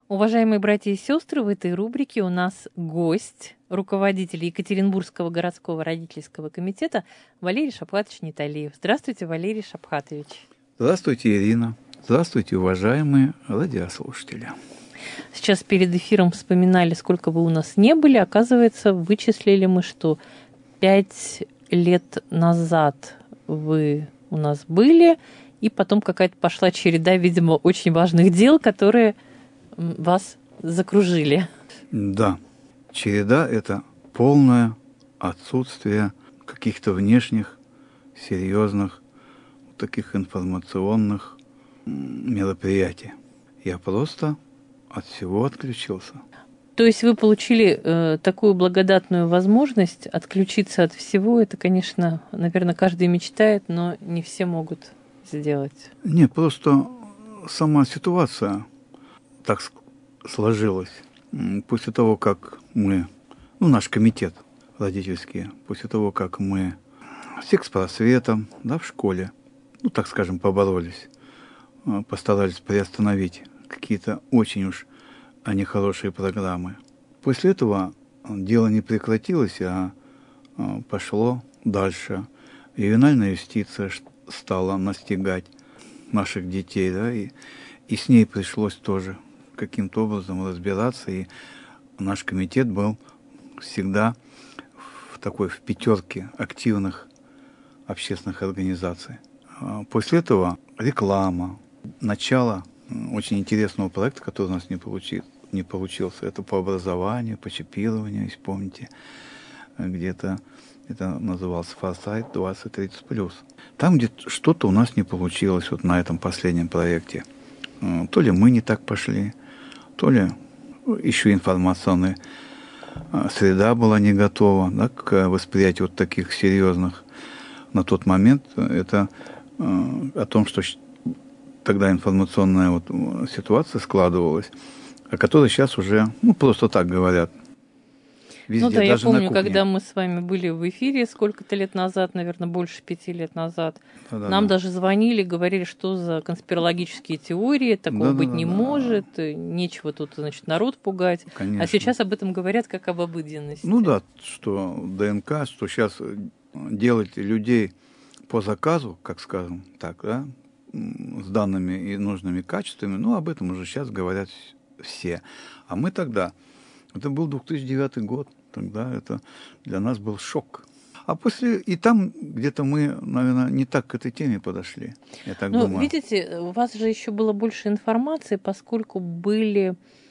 Уважаемые братья и сестры, в этой рубрике у нас гость, руководитель Екатеринбургского городского родительского комитета Валерий Шапхатович Ниталиев. Здравствуйте, Валерий Шапхатович. Здравствуйте, Ирина. Здравствуйте, уважаемые радиослушатели. Сейчас перед эфиром вспоминали, сколько вы у нас не были. Оказывается, вычислили мы, что 5 лет назад вы у нас были, и потом какая-то пошла череда, видимо, очень важных дел, которые вас закружили. Да, череда – это полное отсутствие каких-то внешних, серьезных, таких информационных мероприятий. Я просто от всего отключился. То есть вы получили такую благодатную возможность отключиться от всего. Это, конечно, наверное, каждый мечтает, но не все могут сделать. Не, просто сама ситуация так сложилась. После того, как мы, наш комитет родительский, после того, как мы с секспросветом, в школе, так скажем, поборолись, постарались приостановить какие-то очень уж нехорошие программы. После этого дело не прекратилось, а пошло дальше. Ювенальная юстиция стала настигать наших детей, и с ней пришлось тоже каким-то образом разбираться, и наш комитет был всегда в пятерке активных общественных организаций. После этого реклама, начало очень интересного проекта, который у нас не получился. Это по образованию, по чипированию, если помните, где-то это назывался «Форсайт 2030+». Там где-то что-то у нас не получилось на этом последнем проекте. То ли мы не так пошли, то ли еще информационная среда была не готова к восприятию таких серьезных. На тот момент это о том, что тогда информационная ситуация складывалась, о которой сейчас уже просто так говорят. Везде, я даже помню, когда мы с вами были в эфире сколько-то лет назад, наверное, больше 5 лет назад, нам даже звонили, говорили, что за конспирологические теории, такого быть не может, нечего тут, народ пугать. Конечно. А сейчас об этом говорят как об обыденности. Что ДНК, что сейчас делать людей по заказу, как скажем так, с данными и нужными качествами, об этом уже сейчас говорят все. А мы тогда, это был 2009 год, тогда это для нас был шок. А после, и там где-то мы, наверное, не так к этой теме подошли, я так думаю. Видите, у вас же еще было больше информации, поскольку были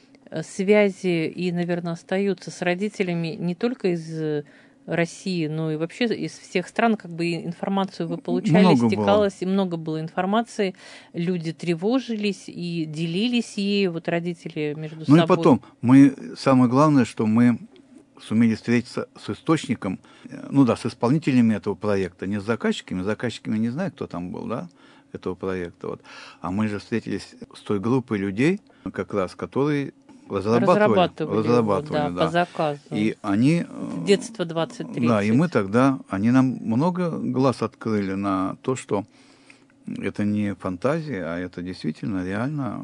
связи и, наверное, остаются с родителями не только из России, но и вообще из всех стран, информацию вы получали, стекалась, и много было информации, люди тревожились и делились ей, родители между собой. И потом, самое главное, что мы сумели встретиться с источником, с исполнителями этого проекта, не с заказчиками не знаю, кто там был, этого проекта, а мы же встретились с той группой людей, как раз, которые разрабатывали по заказу. И они... Детство 2030. Да, и мы тогда... Они нам много глаз открыли на то, что это не фантазия, а это действительно реально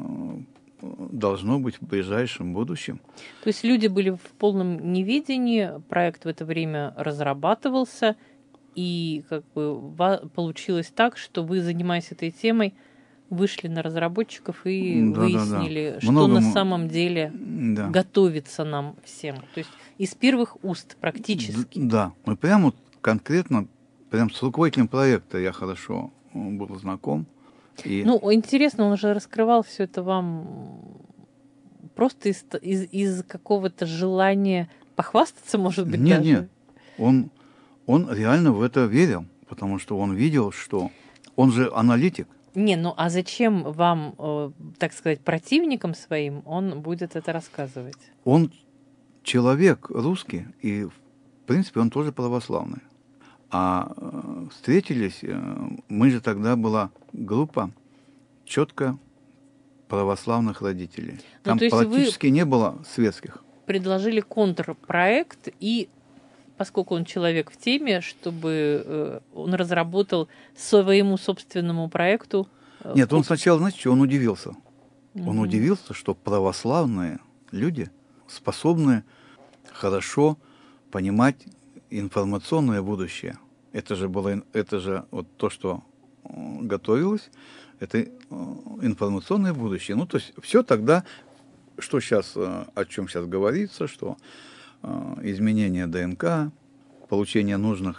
должно быть в ближайшем будущем. То есть люди были в полном неведении, проект в это время разрабатывался, и получилось так, что вы, занимаясь этой темой, вышли на разработчиков и выяснили, что на самом деле готовится нам всем. То есть из первых уст практически. Да, мы прямо конкретно, с руководителем проекта я хорошо был знаком. И... интересно, он же раскрывал все это вам просто из какого-то желания похвастаться, может быть, даже? Нет, он реально в это верил, потому что он видел, что он же аналитик. А зачем вам, так сказать, противникам своим он будет это рассказывать? Он человек русский, и, в принципе, он тоже православный. А встретились, мы же тогда была группа четко православных родителей. Там практически не было светских. Предложили контрпроект, и поскольку он человек в теме, чтобы он разработал своему собственному проекту. Нет, он сначала, знаете, что он удивился. Он удивился, что православные люди способны хорошо понимать информационное будущее. Это же вот то, что готовилось, это информационное будущее. Ну, то есть все тогда, что сейчас, о чем сейчас говорится, что изменение ДНК, получение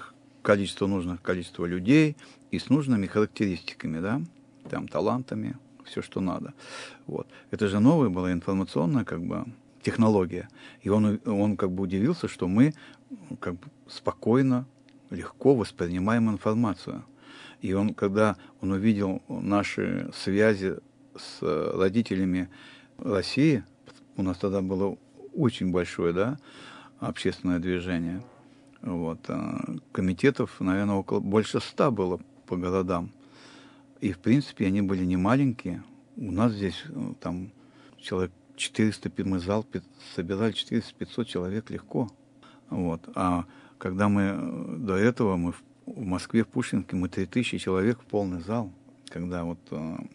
количества людей и с нужными характеристиками, да, там, талантами, все, что надо. Вот. Это же новая была информационная, как бы, технология. И он как бы удивился, что мы как бы спокойно, легко воспринимаем информацию. И когда он увидел наши связи с родителями России, у нас тогда было очень большое, да, общественное движение. Вот. Комитетов, наверное, больше 100 было по городам. И, в принципе, они были не маленькие. У нас здесь там человек 400, мы зал собирали 400-500 человек легко. Вот. А когда до этого мы в Москве, в Пушкинке, мы 3000 человек в полный зал, когда вот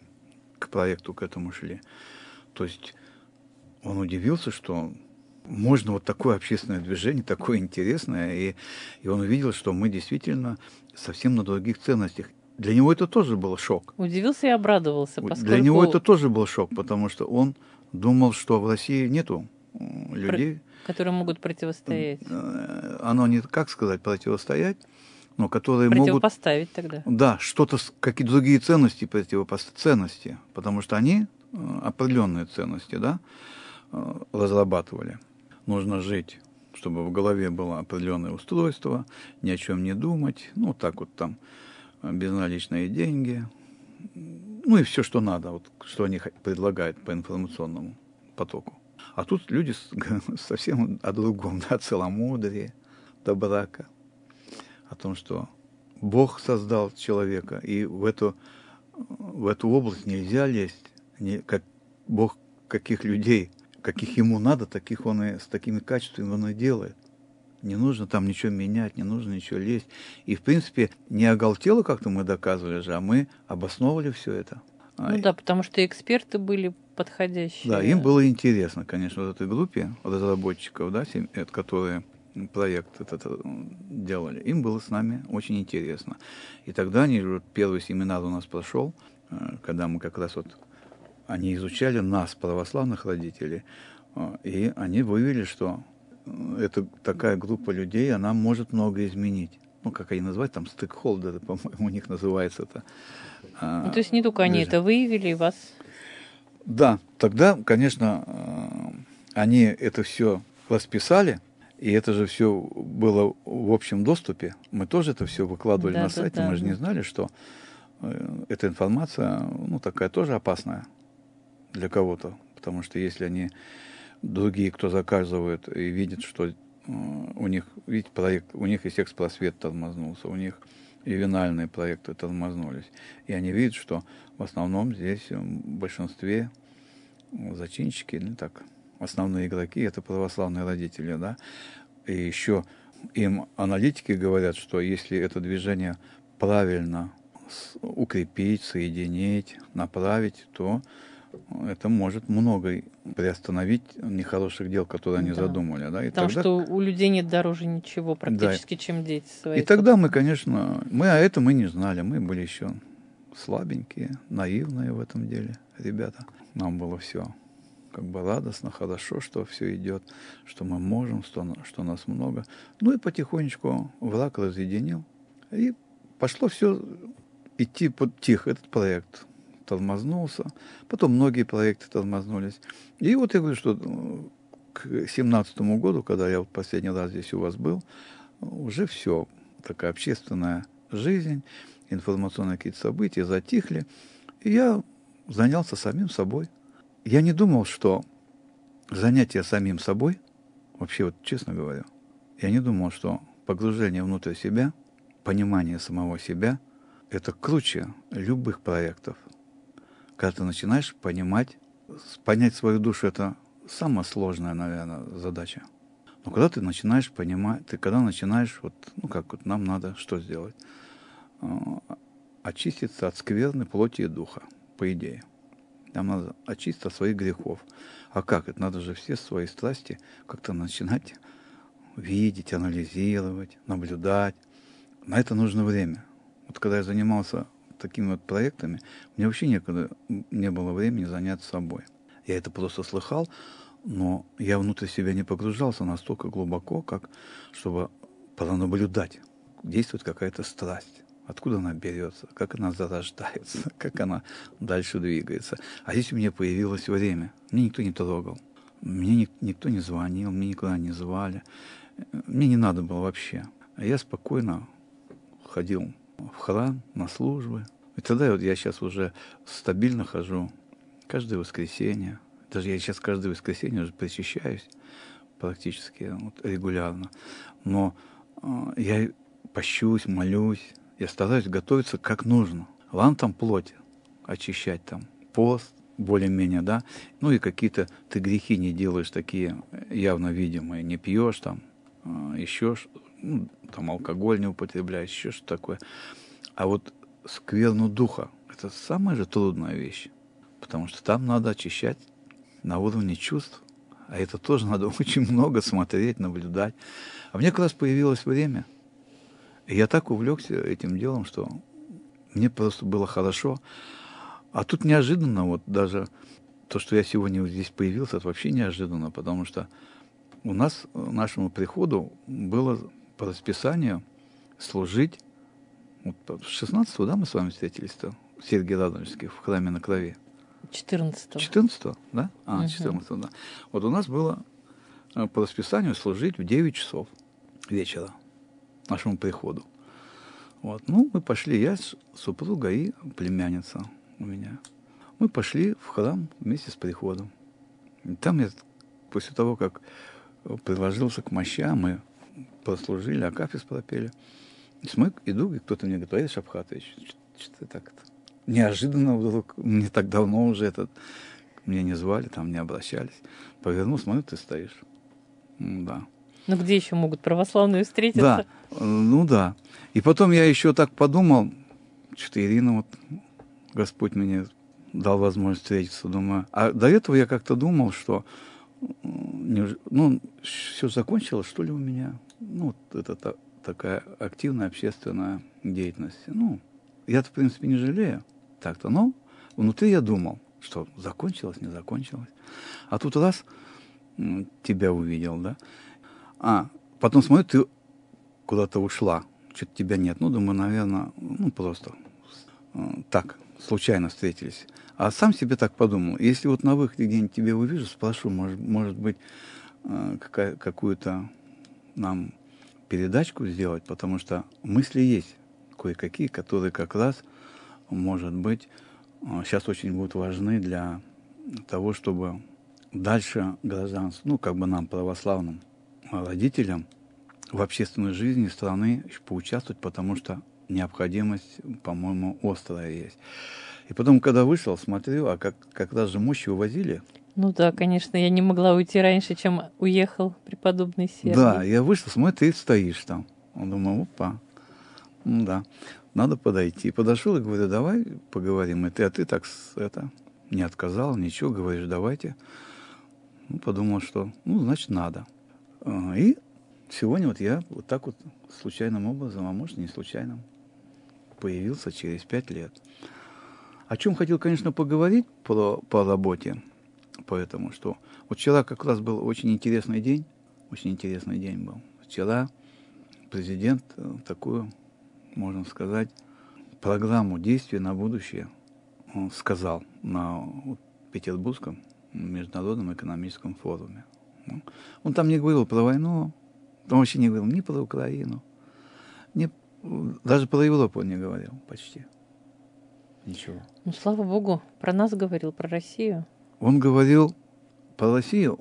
к проекту к этому шли. То есть он удивился, что можно вот такое общественное движение, такое интересное, и он увидел, что мы действительно совсем на других ценностях. Для него это тоже был шок. Удивился и обрадовался, поскольку... Для него это тоже был шок, потому что он думал, что в России нету людей, которые могут противостоять. Оно не, как сказать, противостоять, но которые противопоставить могут... тогда. Да, что-то, какие-то другие ценности ценности, потому что они определенные ценности, да, разрабатывали. Нужно жить, чтобы в голове было определенное устройство, ни о чем не думать, ну, так вот там, безналичные деньги, ну и все, что надо, вот, что они предлагают по информационному потоку. А тут люди совсем о другом, да, о целомудрии, до брака, о том, что Бог создал человека, и в эту область нельзя лезть, как Бог каких людей, каких ему надо, таких он и с такими качествами он и делает. Не нужно там ничего менять, не нужно ничего лезть. И, в принципе, не оголтело как-то мы доказывали же, а мы обосновывали все это. Ну да, потому что эксперты были подходящие. Да, им было интересно, конечно, вот этой группе разработчиков, да, которые проект этот делали, им было с нами очень интересно. И тогда первый семинар у нас прошел, когда мы как раз вот, они изучали нас, православных родителей, и они вывели, что это такая группа людей, она может много изменить. Ну, как они называют, там, стейкхолдеры, по-моему, у них называется это. Ну, то есть не только они это выявили, и вас... Да, тогда, конечно, они это все расписали, и это же все было в общем доступе. Мы тоже это все выкладывали на сайте, мы же не знали, что эта информация, ну, такая тоже опасная для кого-то. Потому что если они, другие, кто заказывают, и видят, что у них, видите, проект, у них и секс-просвет тормознулся, у них и винальные проекты тормознулись. И они видят, что в основном здесь в большинстве зачинщики, ну так, основные игроки, это православные родители, да. И еще им аналитики говорят, что если это движение правильно укрепить, соединить, направить, то это может многое приостановить нехороших дел, которые они задумали. Да? Потому что у людей нет дороже ничего практически, чем дети свои. И тогда мы, конечно, мы не знали, мы были еще слабенькие, наивные в этом деле ребята. Нам было все как бы радостно, хорошо, что все идет, что мы можем, что нас много. Ну и потихонечку враг разъединил, и пошло все идти тихо, этот проект тормознулся, потом многие проекты тормознулись. И вот я говорю, что к 2017 году, когда я вот последний раз здесь у вас был, уже все, такая общественная жизнь, информационные какие-то события затихли, и я занялся самим собой. Я не думал, что занятие самим собой, вообще вот честно говорю, я не думал, что погружение внутрь себя, понимание самого себя, это круче любых проектов. Когда ты начинаешь понять свою душу, это самая сложная, наверное, задача. Но когда ты начинаешь понимать, когда начинаешь, вот, ну как вот нам надо что сделать? Очиститься от скверны плоти и духа, по идее. Там надо очиститься от своих грехов. А как? Это надо же все свои страсти как-то начинать видеть, анализировать, наблюдать. На это нужно время. Вот когда я занимался такими вот проектами, мне вообще не было времени заняться собой. Я это просто слыхал, но я внутрь себя не погружался настолько глубоко, как чтобы пронаблюдать. Действует какая-то страсть. Откуда она берется, как она зарождается, как она дальше двигается. А здесь у меня появилось время. Мне никто не трогал. Мне никто не звонил, мне никуда не звали. Мне не надо было вообще. А я спокойно ходил в храм, на службы. И тогда вот я сейчас уже стабильно хожу каждое воскресенье. Даже я сейчас каждое воскресенье уже причащаюсь практически вот, регулярно. Но я пощусь, молюсь. Я стараюсь готовиться как нужно. Ладно, там плоть очищать, там пост более-менее, да. Ну и какие-то ты грехи не делаешь такие явно видимые. Не пьешь там, еще ну, там алкоголь не употребляешь, еще что такое. А вот скверну духа — это самая же трудная вещь. Потому что там надо очищать на уровне чувств. А это тоже надо очень много смотреть, наблюдать. А мне как раз появилось время. И я так увлекся этим делом, что мне просто было хорошо. А тут неожиданно, вот даже то, что я сегодня вот здесь появился, это вообще неожиданно, потому что у нас, нашему приходу, было по расписанию служить, вот, 16-го, да, мы с вами встретились-то, в Сергии Радонежске, в храме на Крови. 14-го. 14-го, да? 14-го, да. Вот у нас было по расписанию служить в 9 часов вечера нашему приходу. Вот. Ну, мы пошли, я, супруга и племянница у меня. Мы пошли в храм вместе с приходом. И там я, после того, как приложился к мощам, мы прослужили, акафист пропели. Иду, и кто-то мне говорит: Аида Шапхатович, что-то так-то. Неожиданно вдруг, не так давно уже меня не звали, там не обращались. Повернулся, смотрю, ты стоишь. Да. Ну, где еще могут православные встретиться? Да, ну да. И потом я еще так подумал, что Ирина, вот Господь мне дал возможность встретиться, думаю. А до этого я как-то думал, что все закончилось, что ли, у меня. Ну, вот это такая активная общественная деятельность. Ну, я-то, в принципе, не жалею так-то, но внутри я думал, что закончилось, не закончилось. А тут раз тебя увидел, да. Потом смотрю, ты куда-то ушла, что-то тебя нет. Ну, думаю, наверное, просто так, случайно встретились. А сам себе так подумал, если вот на выходе где-нибудь тебя увижу, спрошу, может быть, какую-то нам передачку сделать, потому что мысли есть кое-какие, которые как раз, может быть, сейчас очень будут важны для того, чтобы дальше гражданству, нам, православным родителям, в общественной жизни страны поучаствовать, потому что необходимость, по-моему, острая есть. И потом, когда вышел, смотрю, а как раз же мощи увозили. Ну да, конечно, я не могла уйти раньше, чем уехал преподобный Сергий. Да, я вышел, смотрю, ты стоишь там. Думаю, опа, да, надо подойти. Подошел и говорю, давай поговорим. А ты так не отказал, ничего, говоришь, давайте. Подумал, что, значит, надо. И сегодня вот я вот так вот случайным образом, а может, не случайным, появился через 5 лет. О чем хотел, конечно, поговорить по работе, поэтому что вот вчера как раз был очень интересный день был. Вчера президент такую, можно сказать, программу действий на будущее сказал на Петербургском международном экономическом форуме. Он там не говорил про войну, он вообще не говорил ни про Украину, даже про Европу он не говорил почти. Ничего. Ну, слава богу, про нас говорил, про Россию. Он говорил про Россию,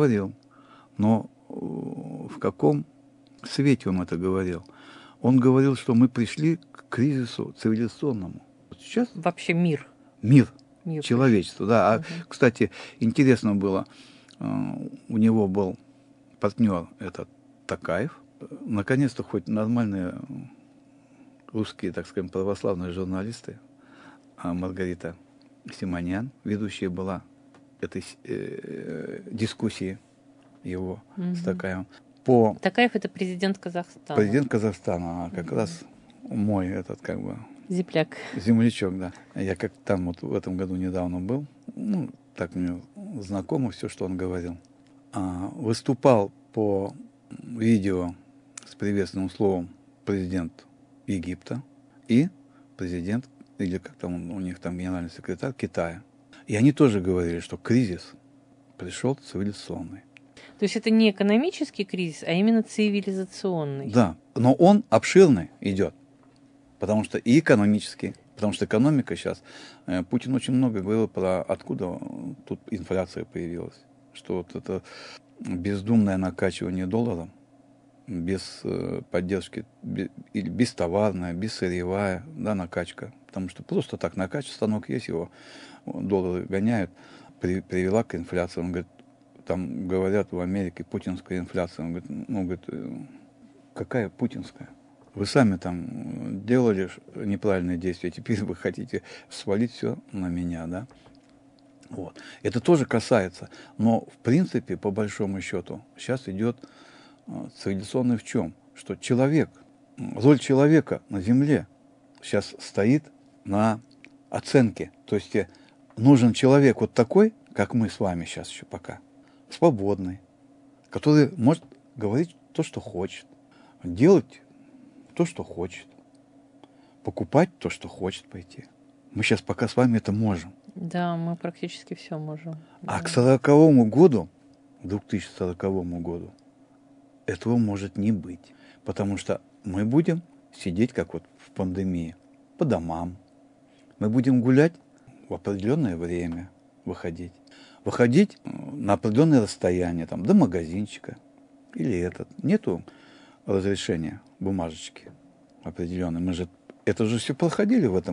но в каком свете он это говорил? Он говорил, что мы пришли к кризису цивилизационному. Сейчас вообще мир, человечество, да. Кстати, интересно было, у него был партнер, этот Токаев. Наконец-то хоть нормальные русские, так скажем, православные журналисты, Маргарита Симонян, ведущая была этой дискуссии его с Токаевым. Токаев — это президент Казахстана. Президент Казахстана, как раз мой этот Земляк. Землячок, да. Я как там вот в этом году недавно был, так мне знакомо все, что он говорил. Выступал по видео с приветственным словом президент Египта и президент, или как там у них там генеральный секретарь Китая. И они тоже говорили, что кризис пришел цивилизационный. То есть это не экономический кризис, а именно цивилизационный. Да, но он обширный идет, потому что и экономический, потому что экономика сейчас, Путин очень много говорил про откуда тут инфляция появилась, что вот это бездумное накачивание долларом, без поддержки, бестоварная, бессырьевая, да, накачка, потому что просто так накачать, станок есть, его доллары гоняют, привела к инфляции. Он говорит, там говорят в Америке путинская инфляция. Он говорит, какая путинская? Вы сами там делали неправильные действия, теперь вы хотите свалить все на меня, да? Вот. Это тоже касается. Но, в принципе, по большому счету, сейчас идет цивилизационный в чем? Что человек, роль человека на Земле сейчас стоит на оценке. То есть нужен человек вот такой, как мы с вами сейчас еще пока, свободный, который может говорить то, что хочет, делать то, что хочет, покупать то, что хочет пойти. Мы сейчас пока с вами это можем. Да, мы практически все можем. А к 40-му году, 2040 году, этого может не быть. Потому что мы будем сидеть, как вот в пандемии, по домам. Мы будем гулять в определенное время, выходить на определенное расстояние, там, до магазинчика или этот. Нету разрешения бумажечки определенной. Это же все проходили в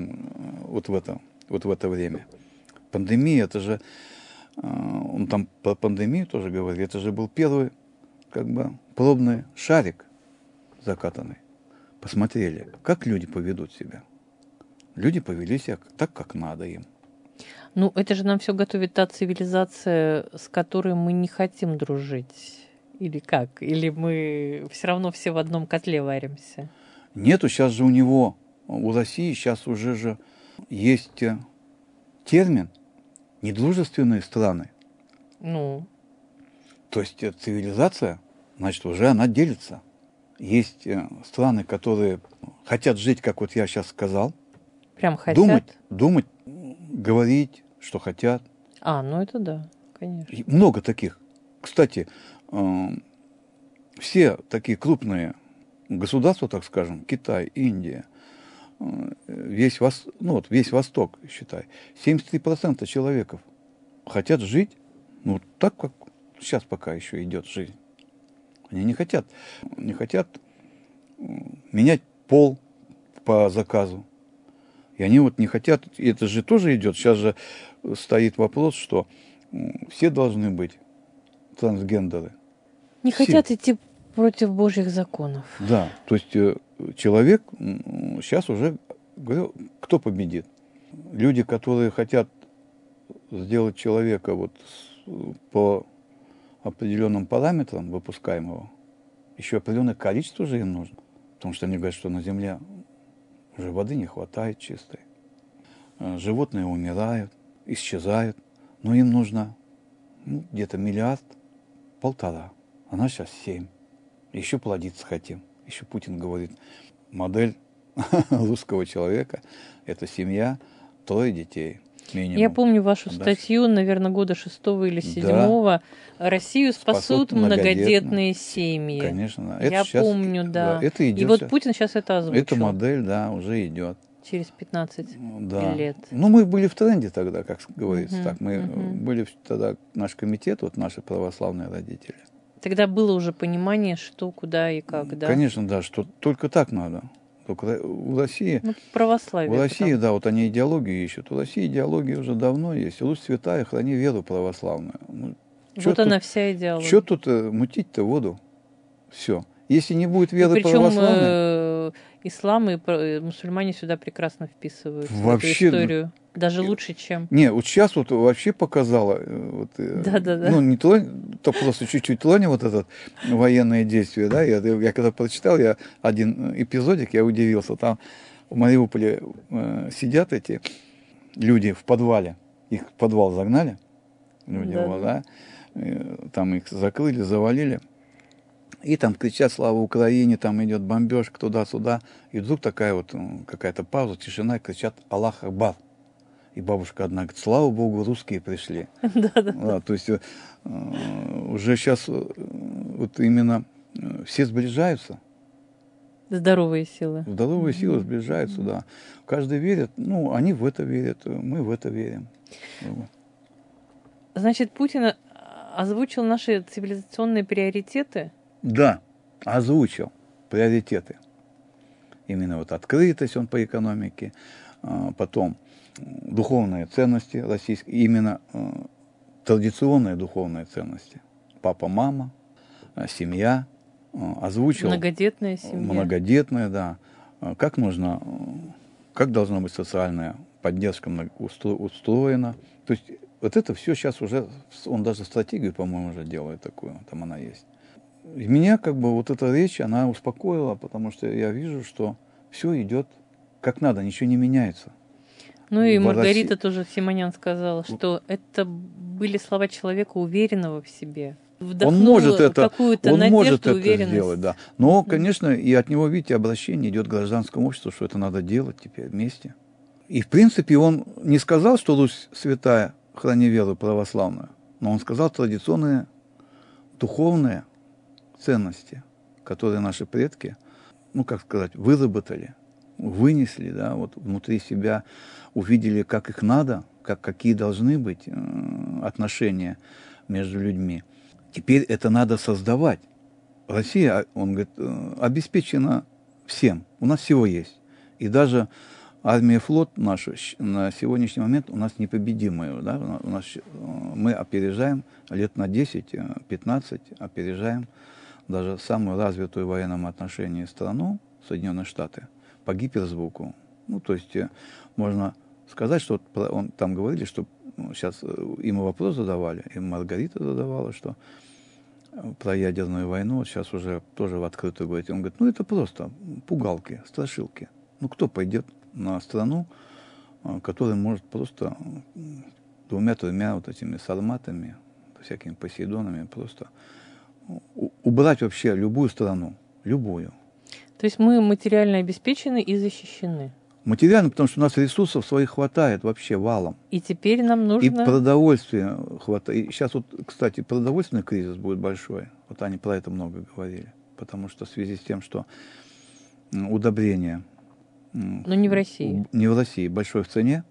это время. Пандемия, это же, он там про пандемию тоже говорит, это же был первый, пробный шарик закатанный. Посмотрели, как люди поведут себя. Люди повели себя так, как надо им. Это же нам все готовит та цивилизация, с которой мы не хотим дружить. Или как? Или мы все равно все в одном котле варимся? Нету, сейчас же у России сейчас уже же есть термин «недружественные страны». То есть цивилизация, значит, уже она делится. Есть страны, которые хотят жить, как вот я сейчас сказал. Прям хотят? Думать, говорить, что хотят. Это да, конечно. И много таких. Кстати, все такие крупные государства, так скажем, Китай, Индия, весь Восток, считай, 73% человеков хотят жить, так, как сейчас пока еще идет жизнь. Они не хотят менять пол по заказу. И они не хотят, и это же тоже идет, сейчас же стоит вопрос, что все должны быть трансгендеры. Не хотят идти против Божьих законов. Да, то есть человек сейчас уже, говорю, кто победит? Люди, которые хотят сделать человека по определенным параметрам выпускаемого, еще определенное количество же им нужно. Потому что они говорят, что на Земле уже воды не хватает чистой. Животные умирают, исчезают. Но им нужно где-то 1,5 миллиарда. А нас сейчас 7. Еще плодиться хотим. Еще Путин говорит, модель русского человека – это семья, 3 детей. Минимум. Я помню вашу статью, наверное, года 6-го или 7-го. Да. Россию спасут многодетные семьи. Конечно. Да. Я помню, да. Это идет. И вот Путин сейчас это озвучил. Эта модель, да, уже идет. Через 15 лет. Мы были в тренде тогда, как говорится. Так, мы были тогда, наш комитет, наши православные родители. Тогда было уже понимание, что, куда и как, да? Конечно, да, что только так надо. Только у России... православие. У России, да, они идеологию ищут. У России идеология уже давно есть. Русь святая, храни веру православную. Она вся идеология. Что тут мутить-то воду? Все. Если не будет веры православной... ислам, и мусульмане сюда прекрасно вписываются Вообще, в эту историю. Даже лучше, чем... Не, вот сейчас вот вообще показала, вот, ну, не то просто чуть-чуть Толоне вот это военное действие, да, я когда прочитал, я один эпизодик, я удивился, там в Мариуполе сидят эти люди в подвале, их в подвал загнали, люди, вот, да, там их закрыли, завалили, и там кричат «Слава Украине», там идет бомбежка туда-сюда, и вдруг такая вот какая-то пауза, тишина, и кричат «Аллах Акбар». И бабушка одна говорит: слава Богу, русские пришли. Да, то есть уже сейчас вот именно все сближаются. Здоровые силы. Здоровые силы сближаются, да. Каждый верит, ну, они в это верят, мы в это верим. Значит, Путин озвучил наши цивилизационные приоритеты? Да, озвучил приоритеты. Именно вот открытость он по экономике, потом духовные ценности российские, именно традиционные духовные ценности. Папа, мама, семья, озвучил. Многодетная семья. Многодетная, да. Как должна быть социальная поддержка устроена. То есть вот это все сейчас уже, он даже стратегию, по-моему, уже делает такую, там она есть. И меня как бы вот эта речь, она успокоила, потому что я вижу, что все идет как надо, ничего не меняется. Ну и Маргарита тоже Симонян сказала, что это были слова человека, уверенного в себе. Он может это уверенность. сделать, да. Но, конечно, и от него, видите, обращение идет к гражданскому обществу, что это надо делать теперь вместе. И, в принципе, он не сказал, что Русь святая, храни веру православную, но он сказал традиционные духовные ценности, которые наши предки, ну, как сказать, выработали, вынесли, да, вот внутри себя, увидели, как их надо, какие должны быть отношения между людьми. Теперь это надо создавать. Россия, он говорит, обеспечена всем. У нас всего есть. И даже армия, флот наш на сегодняшний момент у нас непобедимые. Да? Мы опережаем лет на 10-15, опережаем даже самую развитую в военном отношении страну, Соединенные Штаты, по гиперзвуку. Ну, то есть можно сказать, что он там говорили, что сейчас ему вопрос задавали, и Маргарита задавала, что про ядерную войну сейчас уже тоже в открытую говорит. Он говорит, ну это просто пугалки, страшилки. Ну кто пойдет на страну, которая может просто 2-3 вот этими сарматами, всякими посейдонами просто убрать вообще любую страну, любую. То есть мы материально обеспечены и защищены? Материально, потому что у нас ресурсов своих хватает вообще валом. И теперь нам нужно... И продовольствия хватает. И сейчас вот, кстати, продовольственный кризис будет большой. Вот они про это много говорили. Потому что в связи с тем, что удобрения... Но не в России. Не в России. Большой цене.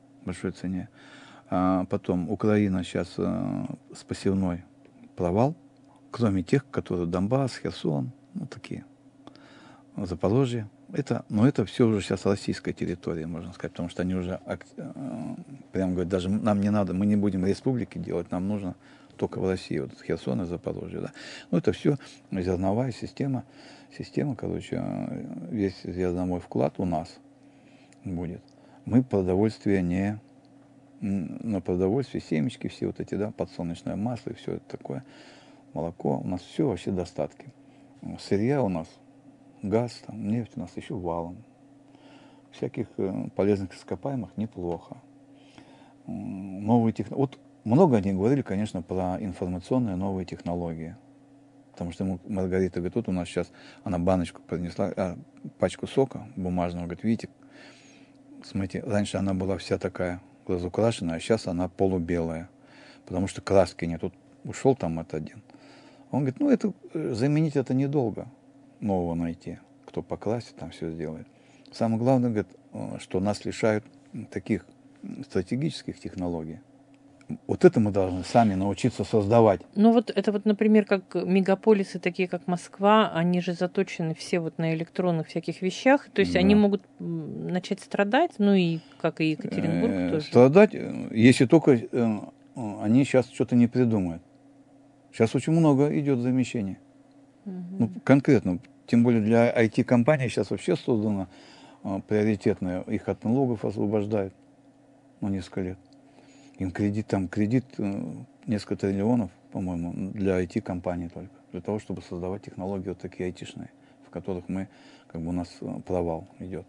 А потом Украина сейчас с посевной провал. Кроме тех, которые Донбасс, Херсон, ну такие, Запорожье. Но это все уже сейчас российская территория, можно сказать, потому что они уже прям говорят, даже нам не надо, мы не будем республики делать, нам нужно только в России, вот Херсон и Запорожье. Да. Ну, это все зерновая система, короче, весь зерновой вклад у нас будет. Мы продовольствие на продовольствие, семечки все вот эти, да, подсолнечное масло и все это такое, молоко, у нас все вообще достатки. Сырья у нас, газ, там, нефть у нас еще валом. Всяких полезных ископаемых неплохо. Новые технологии. Вот много они говорили, конечно, про информационные новые технологии. Потому что Маргарита говорит, тут у нас сейчас, она баночку принесла, пачку сока бумажного, говорит, видите, смотрите, раньше она была вся такая разукрашенная, а сейчас она полубелая. Потому что краски нет. Тут ушел там один. Он говорит, ну, это заменить это недолго. Нового найти, кто покрасит, там все сделает. Самое главное, говорит, что нас лишают таких стратегических технологий. Вот это мы должны сами научиться создавать. Ну вот это вот, например, как мегаполисы, такие как Москва, они же заточены все вот на электронных всяких вещах, то есть они могут начать страдать, ну и как и Екатеринбург тоже. Страдать, если только они сейчас что-то не придумают. Сейчас очень много идет замещений. Ну, конкретно, тем более для IT-компаний сейчас вообще создано приоритетное, их от налогов освобождают на несколько лет. Им кредит несколько триллионов, по-моему, для IT-компаний только. Для того, чтобы создавать технологии вот такие айтишные, в которых у нас провал идет.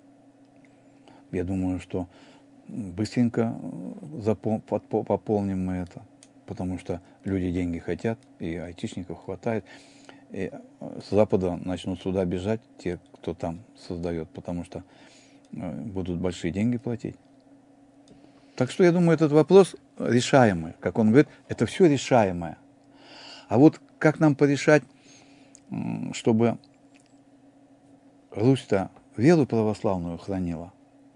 Я думаю, что быстренько пополним мы это, потому что люди деньги хотят, и айтишников хватает. И с Запада начнут сюда бежать те, кто там создает, потому что будут большие деньги платить. Так что я думаю, этот вопрос решаемый. Как он говорит, это все решаемое. А вот как нам порешать, чтобы Русь-то веру православную хранила?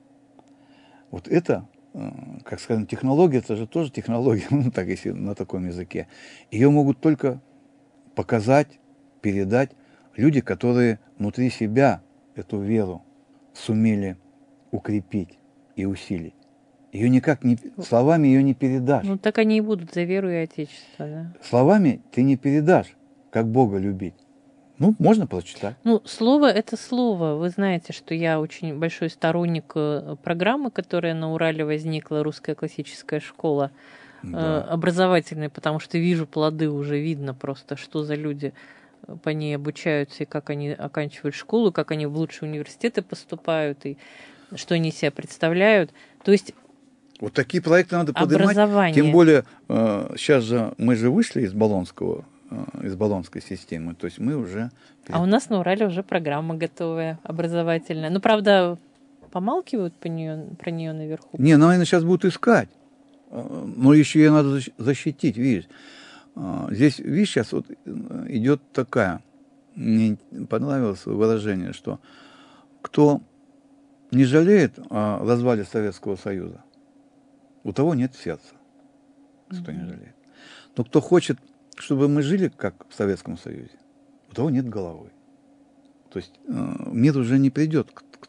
Вот это, как скажем, технология, это же тоже технология, так если на таком языке. Ее могут только показать, передать люди, которые внутри себя эту веру сумели укрепить и усилить. Ее никак словами ее не передашь. Ну, так они и будут за веру и Отечество, да. Словами ты не передашь, как Бога любить. Можно прочитать. Слово – это слово. Вы знаете, что я очень большой сторонник программы, которая на Урале возникла, русская классическая школа, образовательная, потому что вижу плоды, уже видно просто, что за люди по ней обучаются, и как они оканчивают школу, как они в лучшие университеты поступают, и что они себя представляют. То есть вот такие проекты надо поднимать. Тем более, сейчас же мы вышли из Болонской системы, то есть мы уже... А у нас на Урале уже программа готовая, образовательная. Правда, помалкивают про нее наверху. Не, наверное, сейчас будут искать. Но еще ее надо защитить, видишь. Здесь, видишь, сейчас вот идет такая, мне понравилось выражение, что кто не жалеет о развале Советского Союза, у того нет сердца, кто не жалеет. Но кто хочет, чтобы мы жили, как в Советском Союзе, у того нет головы. То есть мир уже не придет к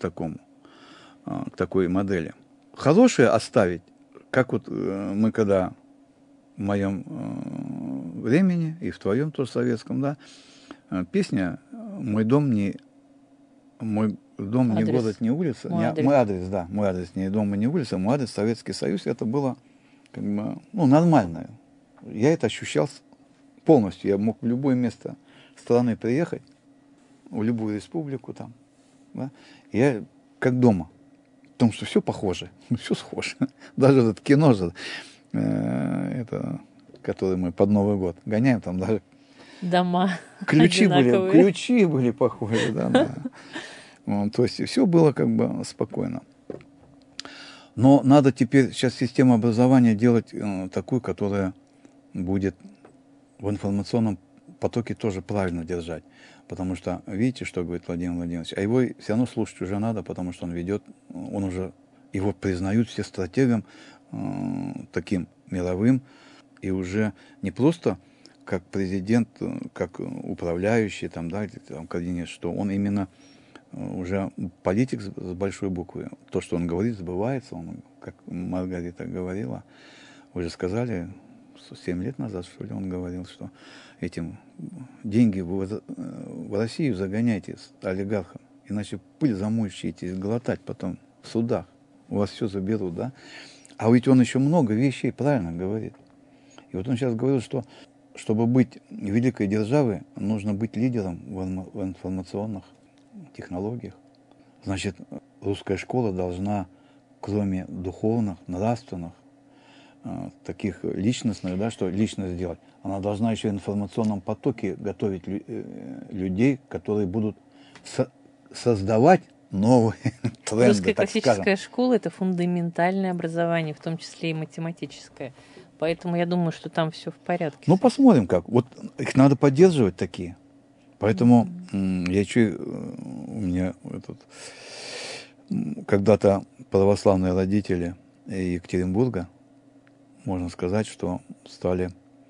такой модели. Хорошее оставить, как вот мы когда в моем времени и в твоем тоже советском, да, песня «Мой дом не город, не улица». Мой адрес не дом и не улица, мой адрес Советский Союз. Это было нормально. Я это ощущал полностью. Я мог в любое место страны приехать, в любую республику там, да, я как дома. Потому что все похоже, все схоже. Даже это кино же, которое мы под Новый год гоняем, там даже дома ключи были похожи, да. То есть все было спокойно. Но надо теперь сейчас систему образования делать такую, которая будет в информационном потоке тоже правильно держать. Потому что, видите, что говорит Владимир Владимирович, а его все равно слушать уже надо, потому что его признают все стратегом таким мировым, и уже не просто как президент, как управляющий, координатор, что он именно уже политик с большой буквы. То, что он говорит, сбывается. Он, как Маргарита говорила, вы же сказали, 7 лет назад, что ли, он говорил, что этим деньги в Россию загоняйте с олигархом, иначе пыль замучаетесь глотать потом в судах. У вас все заберут, да? А ведь он еще много вещей правильно говорит. И вот он сейчас говорил, что чтобы быть великой державой, нужно быть лидером в информационных технологиях. Значит, русская школа должна, кроме духовных, нравственных, таких личностных, да, что личность делать, она должна еще в информационном потоке готовить людей, которые будут создавать новые тренды. Русская классическая школа – это фундаментальное образование, в том числе и математическое. Поэтому я думаю, что там все в порядке. Посмотрим как. Вот их надо поддерживать такие. Поэтому у меня когда-то православные родители Екатеринбурга, можно сказать, что стали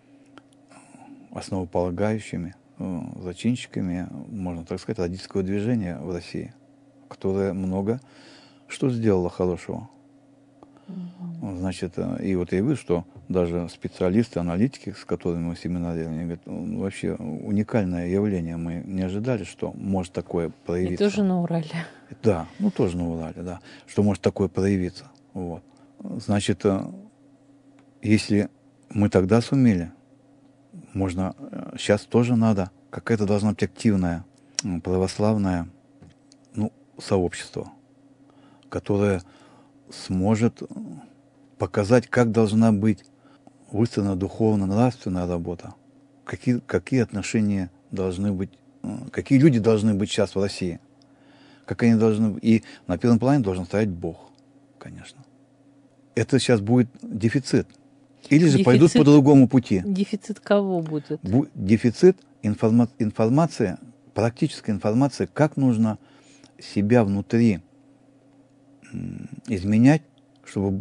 основополагающими зачинщиками, можно так сказать, родительского движения в России, которое много что сделало хорошего. Значит, и вот я говорю, что даже специалисты, аналитики, с которыми мы в семинаре, они говорят, «Ну, вообще уникальное явление, мы не ожидали, что может такое проявиться». И тоже на Урале. Да, ну тоже на Урале, да, что может такое проявиться. Вот. Значит, если мы тогда сумели, можно, сейчас тоже надо, какая-то должна быть активная, православное, ну, сообщество, которое сможет показать, как должна быть выстроена духовно-нравственная работа, какие отношения должны быть, какие люди должны быть сейчас в России, как они должны быть. И на первом плане должен стоять Бог, конечно. Это сейчас будет дефицит. Или же пойдут по другому пути. Дефицит кого будет? Дефицит информации, практической информации, как нужно себя внутри изменять, чтобы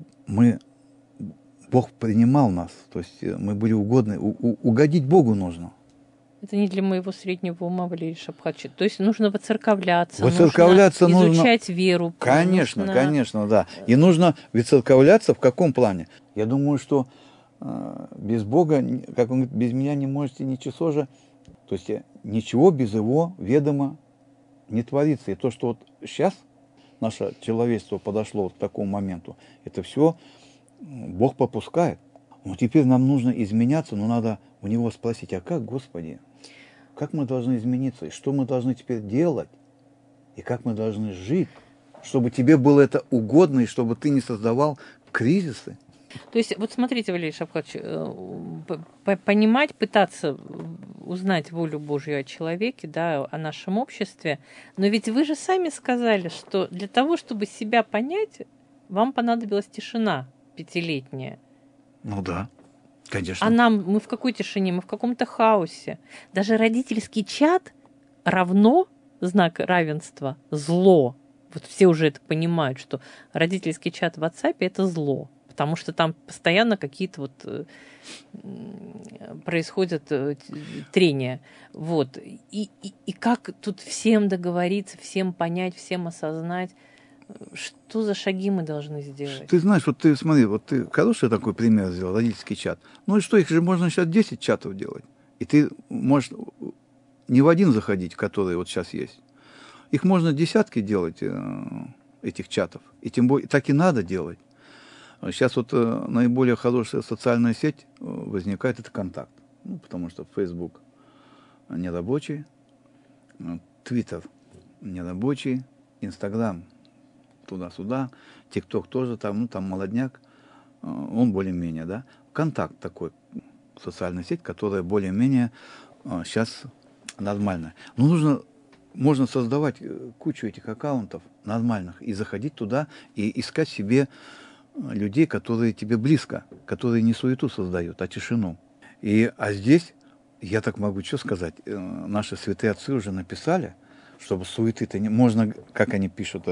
Бог принимал нас, то есть мы были угодны, угодить Богу нужно. Это не для моего среднего ума, Валерий Шапхатович. То есть нужно воцерковляться, нужно изучать веру. Конечно, конечно, да. И нужно выцерковляться в каком плане? Я думаю, что без Бога, как он говорит, без меня не можете ничего же, то есть ничего без Его ведома не творится. И то, что вот сейчас наше человечество подошло вот к такому моменту, это все Бог попускает. Но теперь нам нужно изменяться, но надо у Него спросить, а как, Господи? Как мы должны измениться? И что мы должны теперь делать? И как мы должны жить? Чтобы тебе было это угодно, и чтобы ты не создавал кризисы. То есть, вот смотрите, Валерий Шапхатович, понимать, пытаться узнать волю Божью о человеке, да, о нашем обществе, но ведь вы же сами сказали, что для того, чтобы себя понять, вам понадобилась тишина 5-летняя. Ну да, конечно. А мы в какой тишине? Мы в каком-то хаосе. Даже родительский чат равно знак равенства зло. Вот все уже это понимают, что родительский чат в WhatsApp – это зло. Потому что там постоянно какие-то вот происходят трения. Вот. И как тут всем договориться, всем понять, всем осознать, что за шаги мы должны сделать? Ты знаешь, вот ты смотри, вот ты хороший такой пример сделал, родительский чат. Ну и что, их же можно сейчас 10 чатов делать. И ты можешь не в один заходить, который вот сейчас есть. Их можно десятки делать, этих чатов. И тем более, так и надо делать. Сейчас вот наиболее хорошая социальная сеть возникает, это контакт. Ну, потому что Facebook нерабочий, Twitter нерабочий, Instagram туда-сюда, ТикТок тоже, там, ну, там молодняк, он более-менее, да. Контакт такой, социальная сеть, которая более-менее сейчас нормальная. Но можно создавать кучу этих аккаунтов нормальных и заходить туда и искать себе людей, которые тебе близко, которые не суету создают, а тишину. А здесь, я так могу что сказать, наши святые отцы уже написали, чтобы суеты-то не... Можно, как они пишут,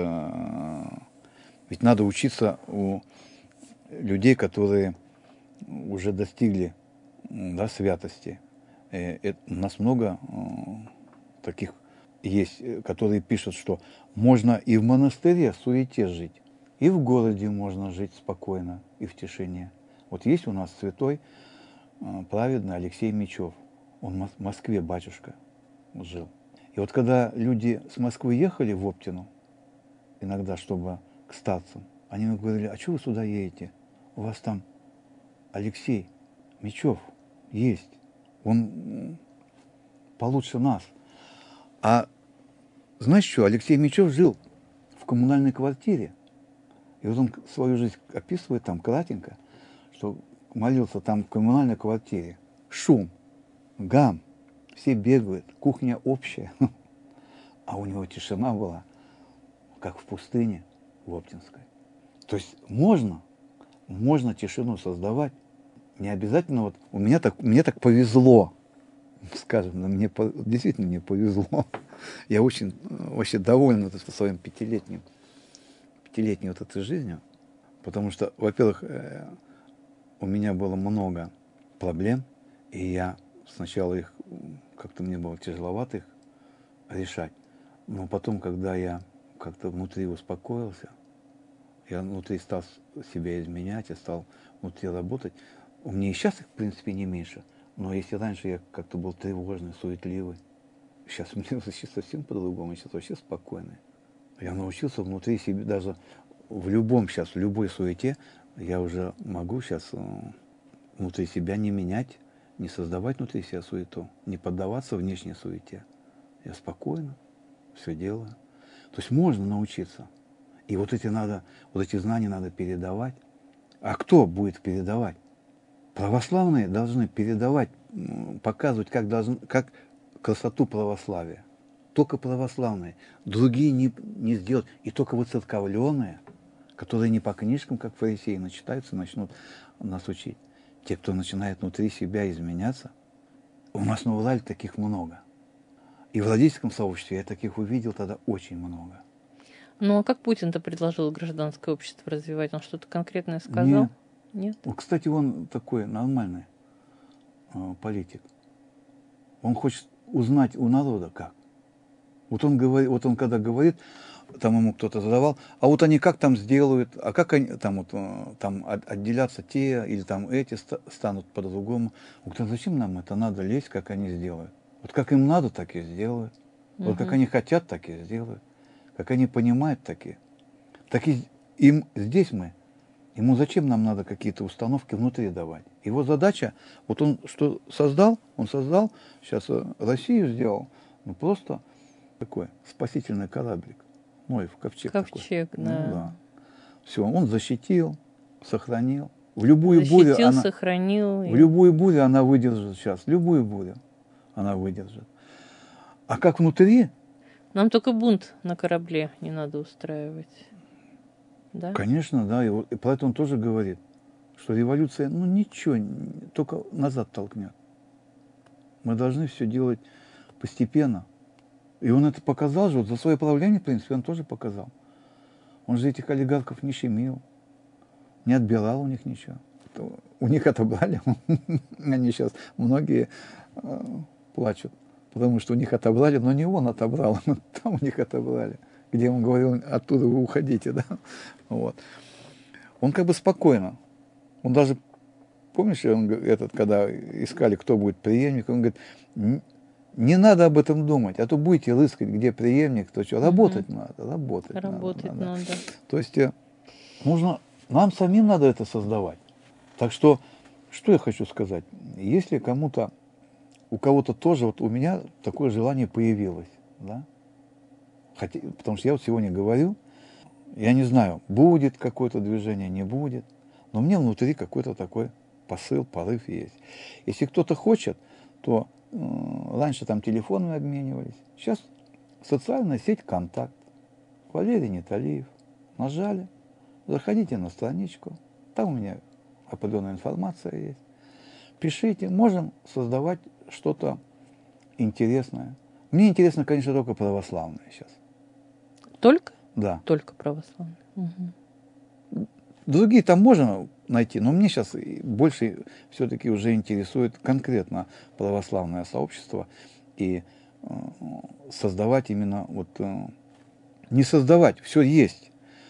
ведь надо учиться у людей, которые уже достигли, да, святости. У нас много таких есть, которые пишут, что можно и в монастыре в суете жить, и в городе можно жить спокойно и в тишине. Вот есть у нас святой праведный Алексей Мечев. Он в Москве, батюшка, жил. И вот когда люди с Москвы ехали в Оптину, иногда, чтобы к старцам, они мне говорили, а что вы сюда едете? У вас там Алексей Мечев есть. Он получше нас. А знаешь что, Алексей Мечев жил в коммунальной квартире. И вот он свою жизнь описывает там кратенько, что молился там в коммунальной квартире. Шум, гам, все бегают, кухня общая. А у него тишина была, как в пустыне в Оптинской. То есть можно тишину создавать. Не обязательно, вот мне так повезло, скажем, действительно мне повезло. Я очень вообще доволен своим пятилетней вот этой жизнью, потому что, во-первых, у меня было много проблем, и я сначала их, как-то мне было тяжеловато их решать, но потом, когда я как-то внутри успокоился, я внутри стал себя изменять, я стал внутри работать, У меня и сейчас их, в принципе, не меньше. Но если раньше я как-то был тревожный, суетливый, сейчас мне вообще совсем по-другому, сейчас вообще спокойный. Я научился внутри себя, даже в любой суете, я уже могу сейчас внутри себя не менять, не создавать внутри себя суету, не поддаваться внешней суете. Я спокойно все делаю. То есть можно научиться. И вот эти знания надо передавать. А кто будет передавать? Православные должны передавать, показывать, как красоту православия. Только православные. Другие не сделают. И только выцерковленные, которые не по книжкам, как фарисеи, начитаются, начнут нас учить. Те, кто начинает внутри себя изменяться, у нас на Урале таких много. И в родительском сообществе я таких увидел тогда очень много. Ну, а как Путин-то предложил гражданское общество развивать? Он что-то конкретное сказал? Нет. Нет? Кстати, он такой нормальный политик. Он хочет узнать у народа как. Вот он когда говорит, там ему кто-то задавал, а вот они как там сделают, а как они там отделятся те или там эти станут по-другому. Он говорит, зачем нам это надо лезть, как они сделают? Вот как им надо, так и сделают. Вот как они хотят, так и сделают. Как они понимают, так и им здесь ему зачем нам надо какие-то установки внутри давать? Его задача, вот он что создал, сейчас Россию сделал, просто такой спасительный кораблик. Ноев ковчег такой. Ковчег, да. Да. Все, он защитил, сохранил. В любую бурю сохранил. В любую бурю она выдержит сейчас. Любую бурю она выдержит. А как внутри? Нам только бунт на корабле не надо устраивать. Да? Конечно, да. И про это он тоже говорит, что революция, ничего, только назад толкнет. Мы должны все делать постепенно. И он это показал же, вот за свое правление, в принципе, он тоже показал. Он же этих олигархов не щемил, не отбирал у них ничего. У них отобрали, они сейчас многие плачут, потому что у них отобрали, но не он отобрал, там у них отобрали, где он говорил, оттуда вы уходите, да. Вот. Он как бы спокойно, он даже, помнишь, когда искали, кто будет преемник, он говорит, не надо об этом думать, а то будете рыскать, где преемник, то что. Работать надо, работать надо. То есть нам самим надо это создавать. Так что я хочу сказать? Если у кого-то тоже, вот у меня такое желание появилось, да? Потому что я вот сегодня говорю, я не знаю, будет какое-то движение, не будет, но мне внутри какой-то такой посыл, порыв есть. Если кто-то хочет, то раньше там телефонами обменивались. Сейчас социальная сеть «Контакт». Валерий Неталиев. Нажали. Заходите на страничку. Там у меня определенная информация есть. Пишите. Можем создавать что-то интересное. Мне интересно, конечно, только православное сейчас. Только? Да. Только православное. Угу. Другие там можно найти, но мне сейчас больше все-таки уже интересует конкретно православное сообщество и создавать именно не создавать, все есть,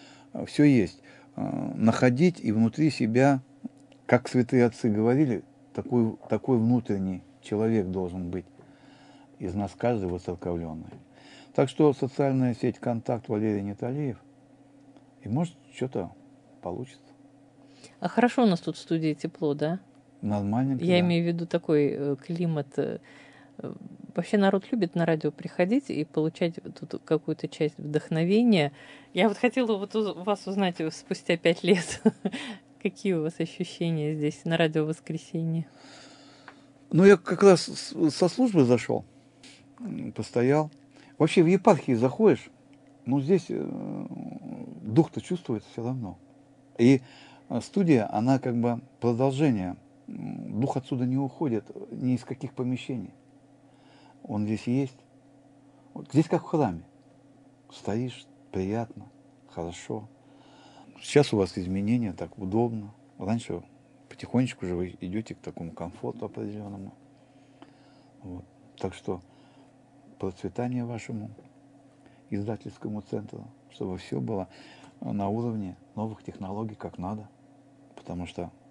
находить и внутри себя, как святые отцы говорили, такой внутренний человек должен быть из нас каждый воцерковленный. Так что социальная сеть «Контакт», Валерий Неталиев, и может что-то получится. А хорошо у нас тут в студии тепло, да? Нормально. Я имею в виду такой климат. Вообще народ любит на радио приходить и получать тут какую-то часть вдохновения. Я вот хотела у вас узнать спустя 5 лет, какие у вас ощущения здесь на радио «Воскресенье». Я как раз со службы зашел, постоял. Вообще в епархии заходишь, здесь дух-то чувствуется все равно. И студия, она как бы продолжение. Дух отсюда не уходит ни из каких помещений. Он здесь есть. Здесь как в храме. Стоишь, приятно, хорошо. Сейчас у вас изменения, так удобно. Раньше потихонечку же вы идете к такому комфорту определенному. Вот. Так что процветание вашему издательскому центру, чтобы все было на уровне новых технологий, как надо. Потому что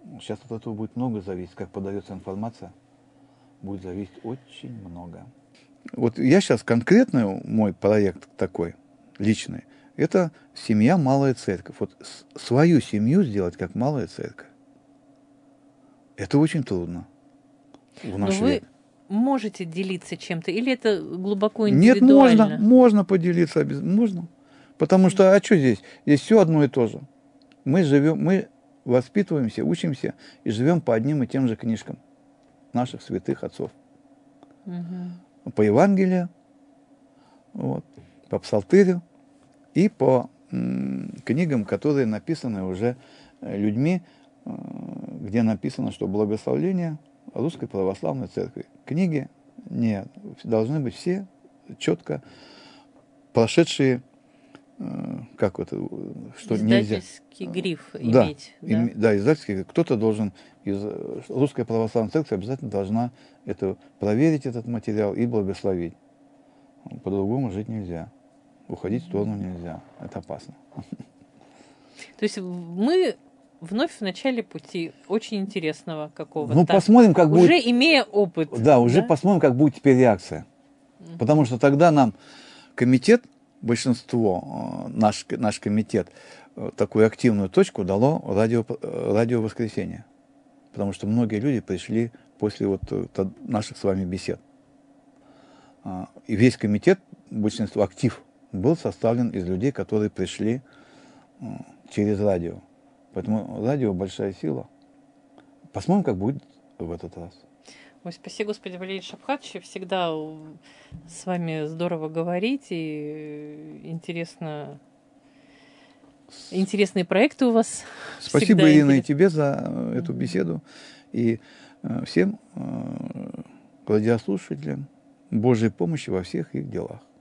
Сейчас от этого будет много зависеть, как подается информация, будет зависеть очень много. Вот я сейчас конкретно, мой проект такой, личный, это семья «Малая церковь». Вот свою семью сделать как малая церковь, это очень трудно в наш век. Вы можете делиться чем-то, или это глубоко индивидуально? Нет, можно поделиться, можно. Потому что, а что здесь? Здесь все одно и то же. Мы живем, мы воспитываемся, учимся и живем по одним и тем же книжкам наших святых отцов. По Евангелию, вот, по Псалтырю и по книгам, которые написаны уже людьми, где написано, что благословление Русской Православной Церкви. Книги нет, должны быть все четко прошедшие, как это, что нельзя. Издательский гриф иметь. Да, издательский. Кто-то должен из Русской Православной Церкви обязательно должна это проверить, этот материал, и благословить. По-другому жить нельзя. Уходить в сторону нельзя. Это опасно. То есть мы вновь в начале пути очень интересного какого-то. Ну, посмотрим, как будет. Уже имея опыт. Да, уже посмотрим, как будет теперь реакция. Потому что тогда нам комитет, большинство, наш комитет, такую активную точку дало радио «Воскресенье». Потому что многие люди пришли после вот наших с вами бесед. И весь комитет, большинство, актив, был составлен из людей, которые пришли через радио. Поэтому радио – большая сила. Посмотрим, как будет в этот раз. Ой, спасибо, Господи, Валерий Шабхатович. Всегда с вами здорово говорить, и интересные проекты у вас. Спасибо, Ирина, и тебе за эту беседу. И всем радиослушателям Божьей помощи во всех их делах.